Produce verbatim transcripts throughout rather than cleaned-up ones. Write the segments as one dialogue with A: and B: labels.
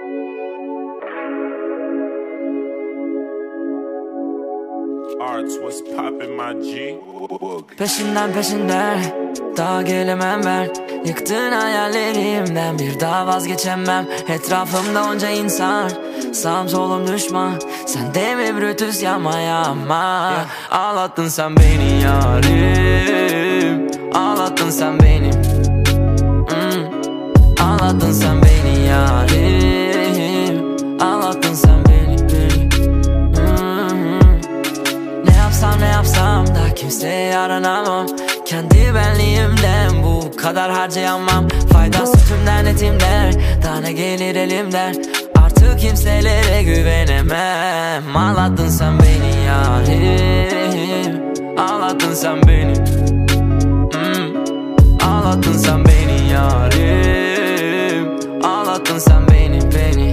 A: Arts, what's poppin' my G?
B: Peşinden peşinden daha gelemem ben. Yıktığın hayallerimden bir daha vazgeçemem. Etrafımda onca insan, sağım solum düşman. Sen de mi Brutus yapma yapma, yeah. Ağlattın sen beni yarim, ağlattın sen beni, mm. Ağlattın sen beni yarim, ağlattın sen beni, beni. Mm-hmm. Ne yapsam ne yapsam da kimseye yaranamam. Kendi benliğimden bu kadar harcayamam. Faydası tümden etimden, daha ne gelir elimden. Artık kimselere güvenemem. Ağlattın sen beni yarim, ağlattın sen beni, mm. Ağlattın sen beni yarim, ağlattın sen beni, beni,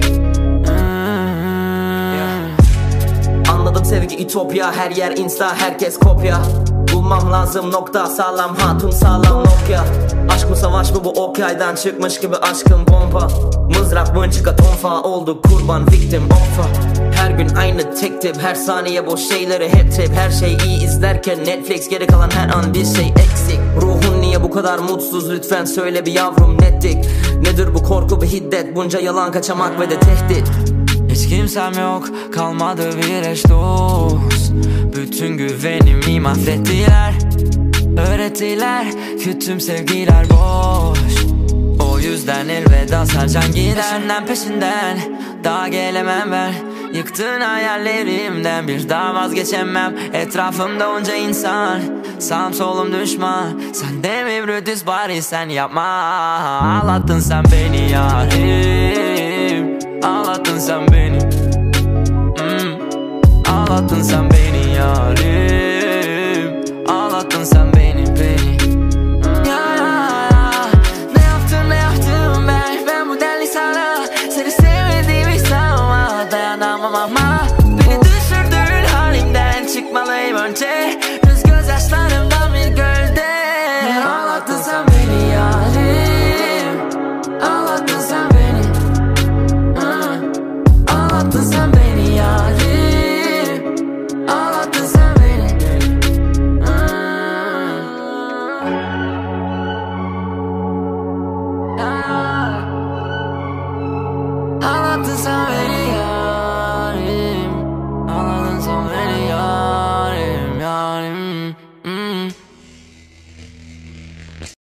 B: mm.
C: Yeah. Anladım sevgi ütopya, her yer insta, herkes kopya. Bulmam lazım nokta, sağlam hatun sağlam Nokia. Aşk mı savaş mı bu ok yaydan çıkmış gibi aşkın bomba. Mızrak mınçıka tonfa olduk kurban, victim offa. Her gün aynı tek tip, her saniye boş şeyleri hep trip. Her şey iyi izlerken Netflix, geri kalan her an bir şey eksik. Ruhun niye bu kadar mutsuz, lütfen söyle bir yavrum nettik. Nedir bu korku ve hiddet, bunca yalan kaçamak ve de tehdit.
B: Hiç kimsem yok, kalmadı bir eş dost. Bütün güvenimi mahvettiler, öğrettiler ki tüm sevgiler boş. O yüzden elveda sarcan gider. Peşinden peşinden daha gelemem ben. Yıktığın hayallerimden bir daha vazgeçemem. Etrafımda onca insan, sağım solum düşman. Sen de mi Brutus bari sen yapma. Ağlattın sen beni yarim,